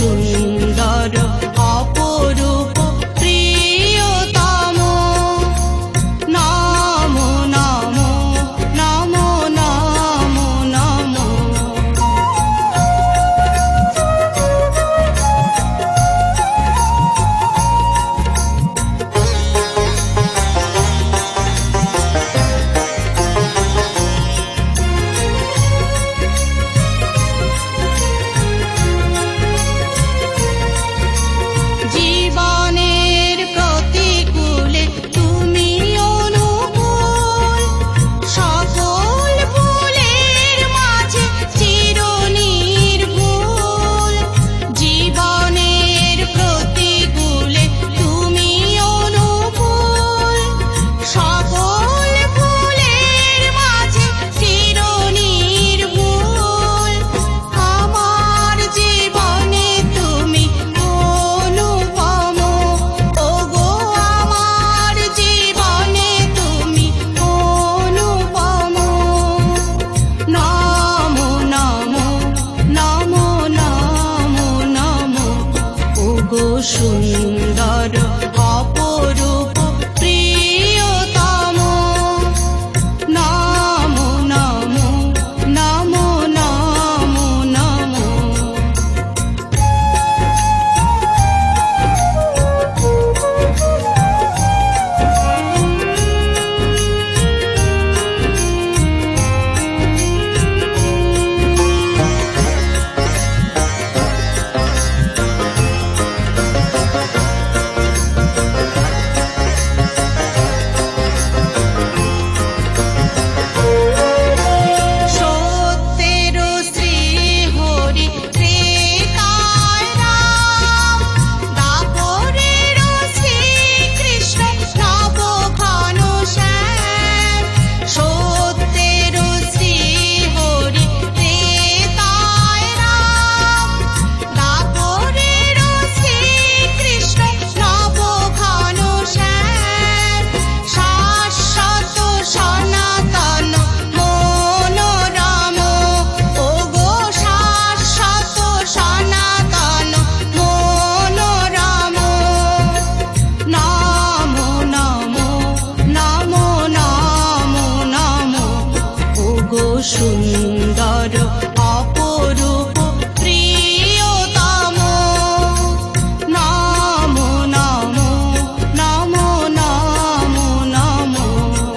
সুন্দর অপরূপ প্রিয়তম নমো নমো নমো নমো নমো। জীবনের প্রতিকূলে তুমি অনুকূল, সকল ভুলের মাঝে চিরনির্ভুল। জীবনের প্রতিকূলে তুমি অনুকূল, সকল ভুলের মাঝে চিরনির্ভুল। আমার জীবনে তুমি অনুপম, ওগো আমার জীবনে তুমি অনুপম। নমো নমো নমো নমো নমো, ওগো সুন্দর অপরূপ প্রিয়তম নমো নমো নমো নমো নমো। সত্যের শ্রী হরি ত্রেতায় রাম, দাপরের শ্রী কৃষ্ণ নব ঘনশ্যাম। সত্যের শ্রী হরি ত্রেতায় রাম, দাপরের শ্রী কৃষ্ণ নব ঘনশ্যাম। শাশ্বত সনাতন মনোরম, ওগো শাশ্বত সনাতন মনোরম। নমো নমো নমো নমো নমো, ওগো সুন্দর অপরূপ প্রিয়তম নমো নমো নমো নমো নমো।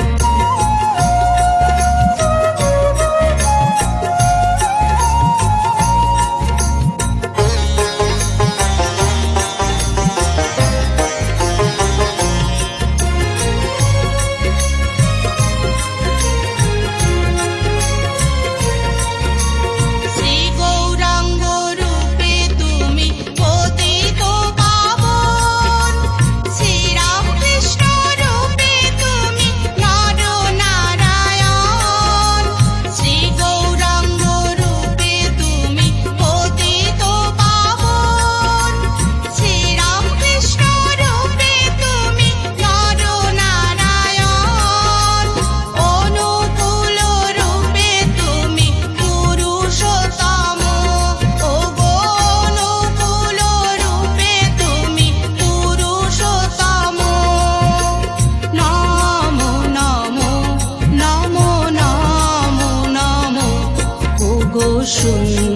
শ্রী গৌরাঙ্গ রূপে তুমি পতিত পাবন, শ্রীরামকৃষ্ণ রূপে তুমি নর নারায়ণ। শ্রী গৌরাঙ্গ রূপে তুমি পতিত পাবন, শ্রীরামকৃষ্ণ রূপে তুমি নর নারায়ণ। অনুকূল রূপে তুমি পুরুষোত্তম, ওগো অনুকূল রূপে তুমি পুরুষোত্তম। নমো নমো নমো নমো নমো, ওগো সুন্দর